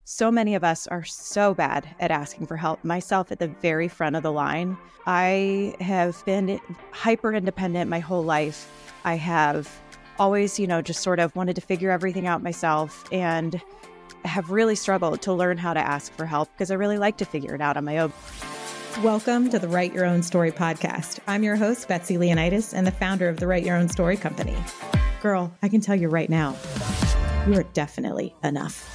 So many of us are so bad at asking for help, myself at the very front of the line. I have been hyper independent my whole life. I have always, just sort of wanted to figure everything out myself and have really struggled to learn how to ask for help because I really like to figure it out on my own. Welcome to the Write Your Own Story podcast. I'm your host, Betsy Leonidas, and the founder of the Write Your Own Story company. Girl, I can tell you right now, you are definitely enough.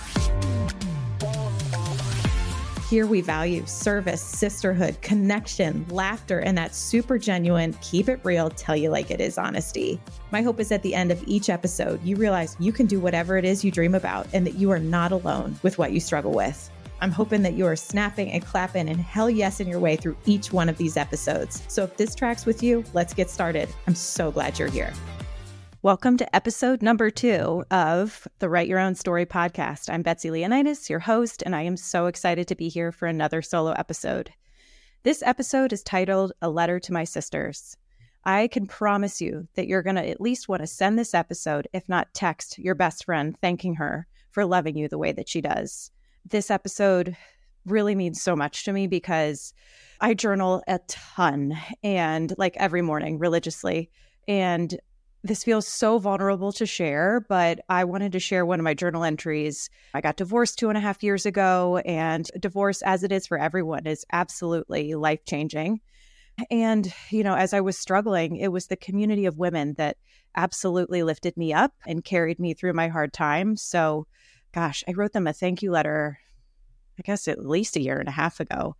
Here we value service, sisterhood, connection, laughter, and that super genuine, keep it real, tell you like it is honesty. My hope is at the end of each episode, you realize you can do whatever it is you dream about and that you are not alone with what you struggle with. I'm hoping that you are snapping and clapping and hell yes in your way through each one of these episodes. So if this tracks with you, let's get started. I'm so glad you're here. Welcome to episode number 2 of the Write Your Own Story podcast. I'm Betsy Leonidas, your host, and I am so excited to be here for another solo episode. This episode is titled A Letter to My Sisters. I can promise you that you're going to at least want to send this episode, if not text your best friend, thanking her for loving you the way that she does. This episode really means so much to me because I journal a ton and like every morning religiously. And this feels so vulnerable to share, but I wanted to share one of my journal entries. I got divorced 2.5 years ago, and divorce, as it is for everyone, is absolutely life-changing. And, as I was struggling, it was the community of women that absolutely lifted me up and carried me through my hard time. So, gosh, I wrote them a thank you letter, I guess at least 1.5 years ago.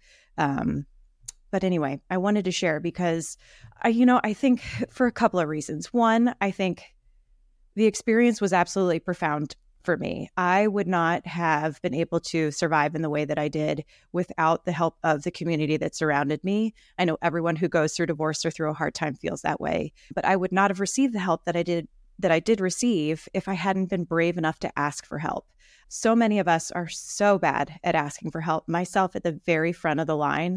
But anyway, I wanted to share because, I think for a couple of reasons. One, I think the experience was absolutely profound for me. I would not have been able to survive in the way that I did without the help of the community that surrounded me. I know everyone who goes through divorce or through a hard time feels that way, but I would not have received the help that I did receive if I hadn't been brave enough to ask for help. So many of us are so bad at asking for help, myself at the very front of the line.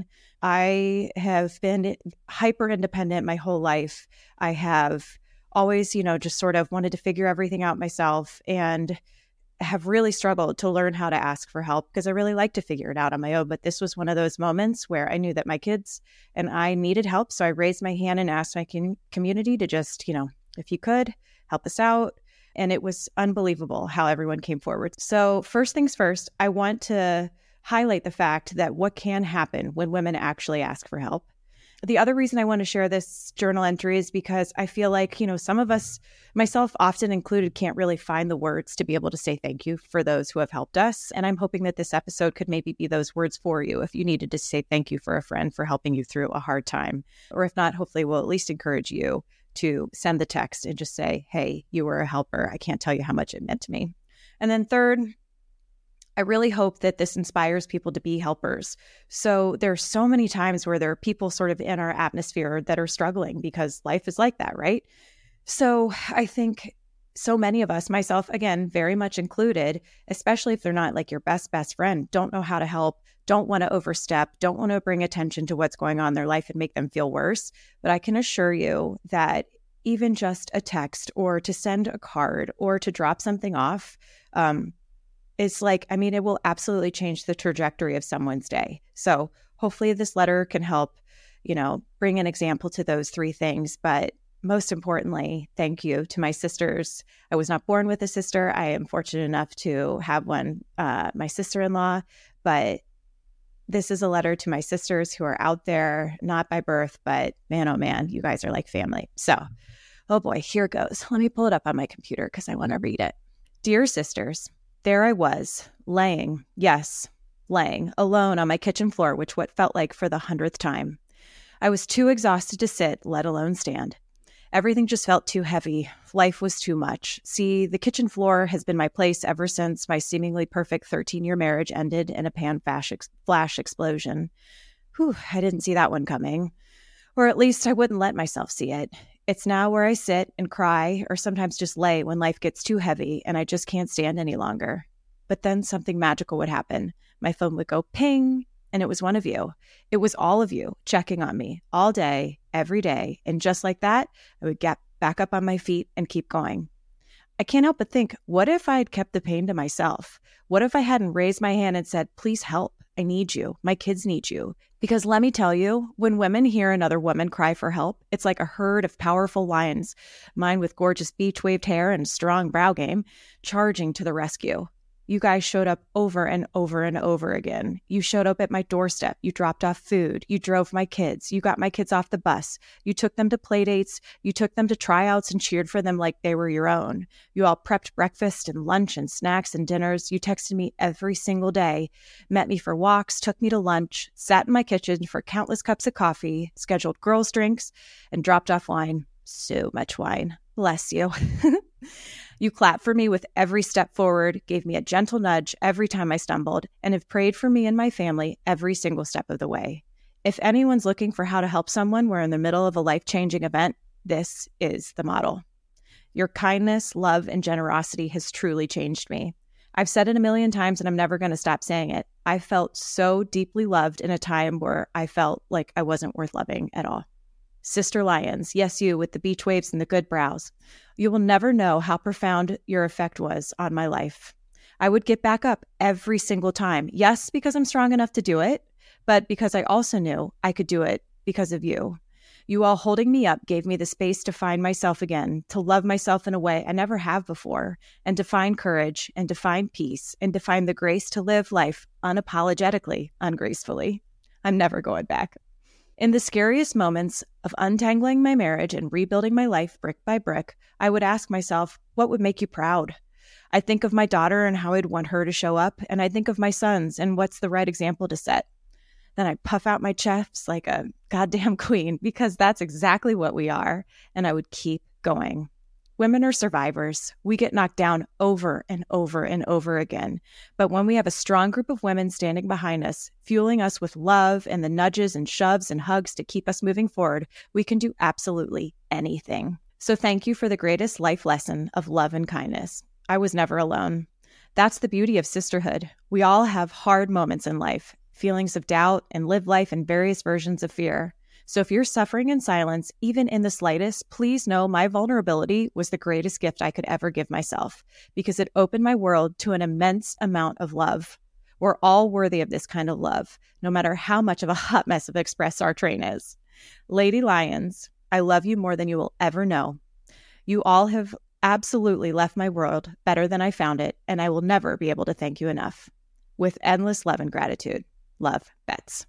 I have been hyper independent my whole life. I have always, just sort of wanted to figure everything out myself and have really struggled to learn how to ask for help because I really like to figure it out on my own. But this was one of those moments where I knew that my kids and I needed help. So I raised my hand and asked my community to just, if you could, help us out. And it was unbelievable how everyone came forward. So first things first, I want to highlight the fact that what can happen when women actually ask for help. The other reason I want to share this journal entry is because I feel like, some of us, myself often included, can't really find the words to be able to say thank you for those who have helped us. And I'm hoping that this episode could maybe be those words for you if you needed to say thank you for a friend for helping you through a hard time. Or if not, hopefully we'll at least encourage you to send the text and just say, hey, you were a helper. I can't tell you how much it meant to me. And then third, I really hope that this inspires people to be helpers. So there's so many times where there are people sort of in our atmosphere that are struggling because life is like that, right? So I think so many of us, myself, again, very much included, especially if they're not like your best friend, don't know how to help, don't want to overstep, don't want to bring attention to what's going on in their life and make them feel worse. But I can assure you that even just a text or to send a card or to drop something off, it's like, it will absolutely change the trajectory of someone's day. So hopefully this letter can help, bring an example to those 3 things. But most importantly, thank you to my sisters. I was not born with a sister. I am fortunate enough to have one, my sister-in-law, but this is a letter to my sisters who are out there, not by birth, but man, oh man, you guys are like family. So, oh boy, here it goes. Let me pull it up on my computer because I want to read it. Dear sisters, there I was, laying alone on my kitchen floor, which what felt like for the 100th time. I was too exhausted to sit, let alone stand. Everything just felt too heavy. Life was too much. See, the kitchen floor has been my place ever since my seemingly perfect 13-year marriage ended in a pan flash explosion. Whew, I didn't see that one coming. Or at least I wouldn't let myself see it. It's now where I sit and cry or sometimes just lay when life gets too heavy and I just can't stand any longer. But then something magical would happen. My phone would go ping, and it was one of you. It was all of you checking on me all day, every day. And just like that, I would get back up on my feet and keep going. I can't help but think, what if I had kept the pain to myself? What if I hadn't raised my hand and said, please help, I need you, my kids need you? Because let me tell you, when women hear another woman cry for help, it's like a herd of powerful lions, mine with gorgeous beach-waved hair and strong brow game, charging to the rescue. You guys showed up over and over and over again. You showed up at my doorstep. You dropped off food. You drove my kids. You got my kids off the bus. You took them to play dates. You took them to tryouts and cheered for them like they were your own. You all prepped breakfast and lunch and snacks and dinners. You texted me every single day, met me for walks, took me to lunch, sat in my kitchen for countless cups of coffee, scheduled girls' drinks, and dropped off wine. So much wine. Bless you. You clapped for me with every step forward, gave me a gentle nudge every time I stumbled, and have prayed for me and my family every single step of the way. If anyone's looking for how to help someone we're in the middle of a life-changing event, this is the model. Your kindness, love, and generosity has truly changed me. I've said it a million times and I'm never going to stop saying it. I felt so deeply loved in a time where I felt like I wasn't worth loving at all. Sister Lions, yes, you with the beach waves and the good brows. You will never know how profound your effect was on my life. I would get back up every single time. Yes, because I'm strong enough to do it, but because I also knew I could do it because of you. You all holding me up gave me the space to find myself again, to love myself in a way I never have before, and to find courage and to find peace and to find the grace to live life unapologetically, ungracefully. I'm never going back. In the scariest moments of untangling my marriage and rebuilding my life brick by brick, I would ask myself, what would make you proud? I think of my daughter and how I'd want her to show up, and I think of my sons and what's the right example to set. Then I puff out my chest like a goddamn queen, because that's exactly what we are, and I would keep going. Women are survivors. We get knocked down over and over and over again. But when we have a strong group of women standing behind us, fueling us with love and the nudges and shoves and hugs to keep us moving forward, we can do absolutely anything. So thank you for the greatest life lesson of love and kindness. I was never alone. That's the beauty of sisterhood. We all have hard moments in life, feelings of doubt, and live life in various versions of fear. So if you're suffering in silence, even in the slightest, please know my vulnerability was the greatest gift I could ever give myself, because it opened my world to an immense amount of love. We're all worthy of this kind of love, no matter how much of a hot mess of Express our train is. Lady Lions, I love you more than you will ever know. You all have absolutely left my world better than I found it, and I will never be able to thank you enough. With endless love and gratitude. Love, Bets.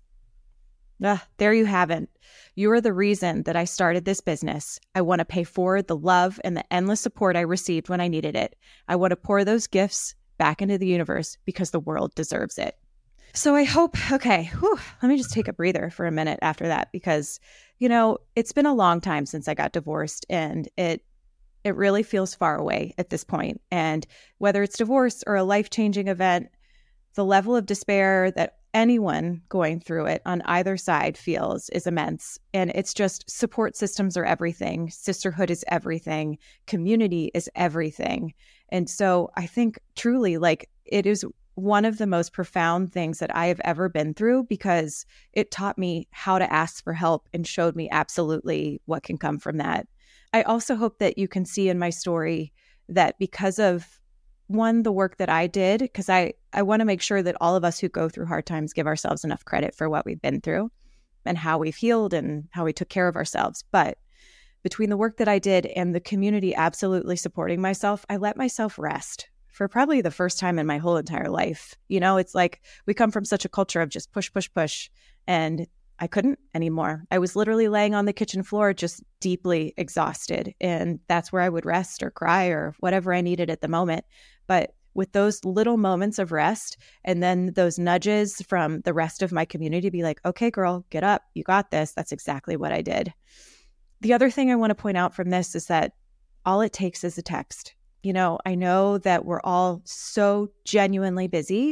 There you have it. You are the reason that I started this business. I want to pay forward the love and the endless support I received when I needed it. I want to pour those gifts back into the universe because the world deserves it. So I hope, let me just take a breather for a minute after that, because, it's been a long time since I got divorced, and it really feels far away at this point. And whether it's divorce or a life-changing event, the level of despair that anyone going through it on either side feels is immense. And it's just support systems are everything. Sisterhood is everything. Community is everything. And so I think truly, it is one of the most profound things that I have ever been through, because it taught me how to ask for help and showed me absolutely what can come from that. I also hope that you can see in my story that because of the work that I did, because I want to make sure that all of us who go through hard times give ourselves enough credit for what we've been through and how we've healed and how we took care of ourselves. But between the work that I did and the community absolutely supporting myself, I let myself rest for probably the first time in my whole entire life. It's like we come from such a culture of just push, push, push. And I couldn't anymore. I was literally laying on the kitchen floor, just deeply exhausted. And that's where I would rest or cry or whatever I needed at the moment. But with those little moments of rest and then those nudges from the rest of my community to be like, okay, girl, get up. You got this. That's exactly what I did. The other thing I want to point out from this is that all it takes is a text. I know that we're all so genuinely busy.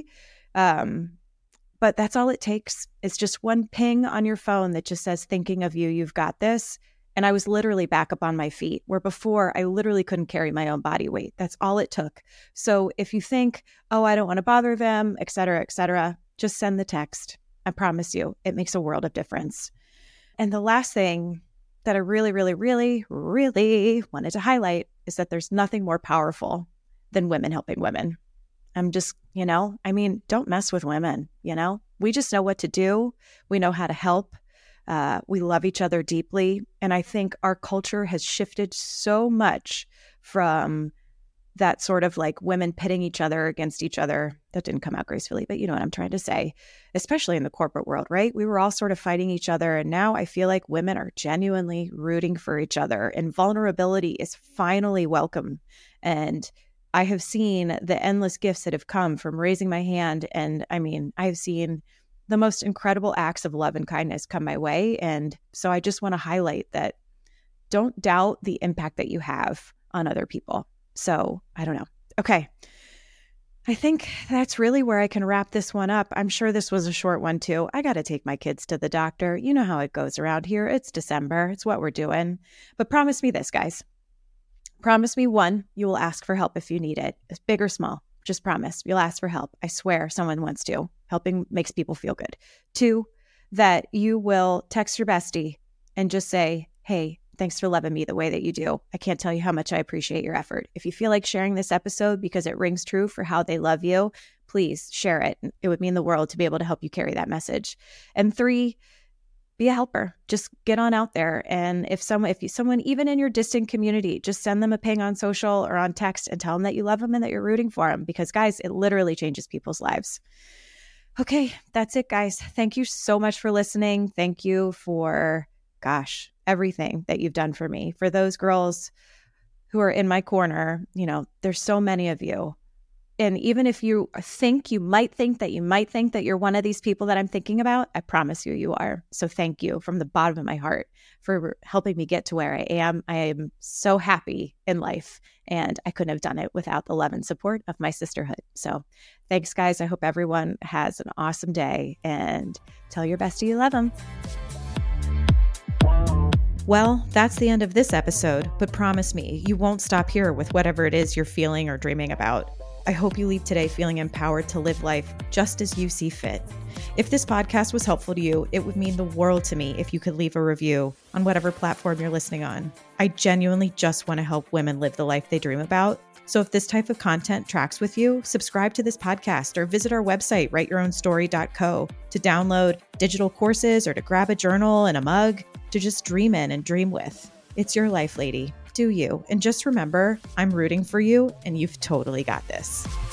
But that's all it takes. It's just one ping on your phone that just says, thinking of you, you've got this. And I was literally back up on my feet, where before I literally couldn't carry my own body weight. That's all it took. So if you think, I don't want to bother them, et cetera, just send the text. I promise you, it makes a world of difference. And the last thing that I really, really, really, really wanted to highlight is that there's nothing more powerful than women helping women. I'm just, don't mess with women, We just know what to do. We know how to help. We love each other deeply. And I think our culture has shifted so much from that sort of like women pitting each other against each other. That didn't come out gracefully, but you know what I'm trying to say, especially in the corporate world, right? We were all sort of fighting each other. And now I feel like women are genuinely rooting for each other, and vulnerability is finally welcome. And I have seen the endless gifts that have come from raising my hand. And I've seen the most incredible acts of love and kindness come my way. And so I just want to highlight that don't doubt the impact that you have on other people. So I don't know. Okay. I think that's really where I can wrap this one up. I'm sure this was a short one too. I got to take my kids to the doctor. You know how it goes around here. It's December. It's what we're doing. But promise me this, guys. Promise me, 1, you will ask for help if you need it. It's big or small. Just promise. You'll ask for help. I swear someone wants to. Helping makes people feel good. 2, that you will text your bestie and just say, hey, thanks for loving me the way that you do. I can't tell you how much I appreciate your effort. If you feel like sharing this episode because it rings true for how they love you, please share it. It would mean the world to be able to help you carry that message. And 3, be a helper. Just get on out there. And if someone, even in your distant community, just send them a ping on social or on text and tell them that you love them and that you're rooting for them. Because guys, it literally changes people's lives. Okay, that's it, guys. Thank you so much for listening. Thank you for, everything that you've done for me. For those girls who are in my corner, there's so many of you. And even if you might think that you're one of these people that I'm thinking about, I promise you are. So thank you from the bottom of my heart for helping me get to where I am. I am so happy in life, and I couldn't have done it without the love and support of my sisterhood. So thanks, guys. I hope everyone has an awesome day, and tell your bestie you love them. Well, that's the end of this episode, but promise me, you won't stop here with whatever it is you're feeling or dreaming about. I hope you leave today feeling empowered to live life just as you see fit. If this podcast was helpful to you, it would mean the world to me if you could leave a review on whatever platform you're listening on. I genuinely just want to help women live the life they dream about. So if this type of content tracks with you, subscribe to this podcast or visit our website, writeyourownsstory.co, to download digital courses or to grab a journal and a mug to just dream in and dream with. It's your life, lady. Do you. And just remember, I'm rooting for you, and you've totally got this.